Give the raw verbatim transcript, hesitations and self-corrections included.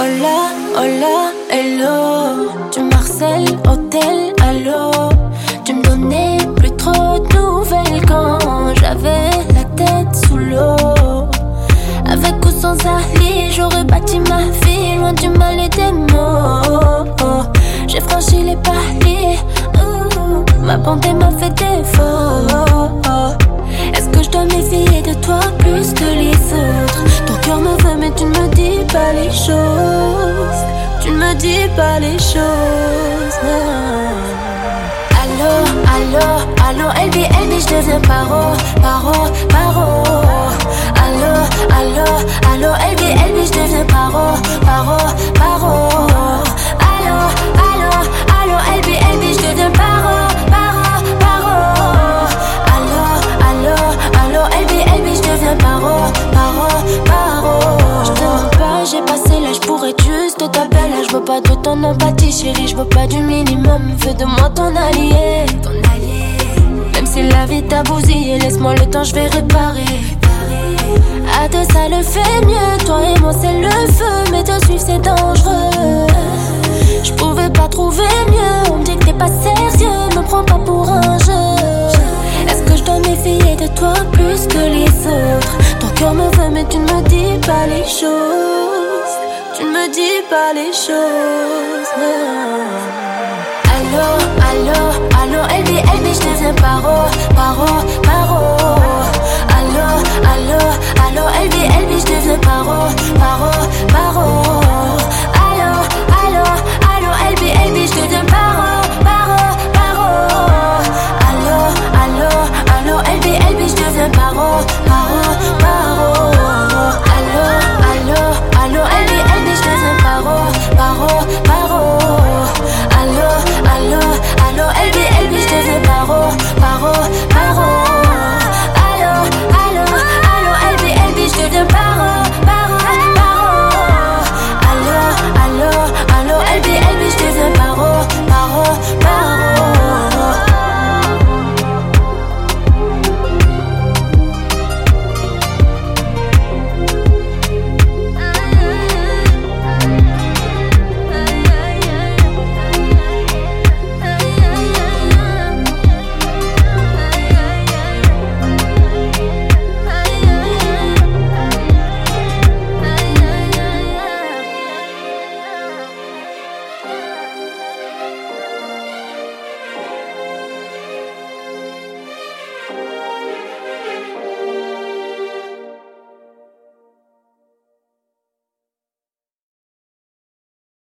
Hola, hola, hello. Tu m'harcèles, hôtel, allô. Tu me donnais plus trop de nouvelles quand j'avais la tête sous l'eau. Avec ou sans Ali, j'aurais bâti ma vie loin du mal et des mots. J'ai franchi les paliers, ouh, ma bonté m'a fait défaut. Est-ce que je dois méfier de toi plus que les autres? Ton cœur me veut mais tu ne me dis pas les choses. Tu ne me dis pas les choses. Allô, allô, allô, L B, L B, je deviens paro, paro, paro. Allô, allô, allô, L B, L B, je deviens paro, paro, paro. Allô, allô, allô, L B, L B, je deviens paro, paro, paro. Allô, allô, allô, L B, L B, je deviens paro, paro, paro. Je te mens pas, j'ai passé l'âge pour être juste ta belle. Je veux pas de ton empathie, chérie, je veux pas du minimum. Fais de moi ton allié, ton allié. Même si la vie t'a bousillé, laisse-moi le temps, je vais réparer. À deux ça le fait mieux, toi et moi c'est le feu. Mais te suivre c'est dangereux. Je pouvais pas trouver mieux, on me dit que t'es pas sérieux. Me prends pas pour un jeu. Est-ce que je dois méfier de toi plus que les autres? Ton cœur me veut mais tu ne me dis pas les choses. Tu ne me dis pas les choses, non. Allô, allô, allô, L B, L B, je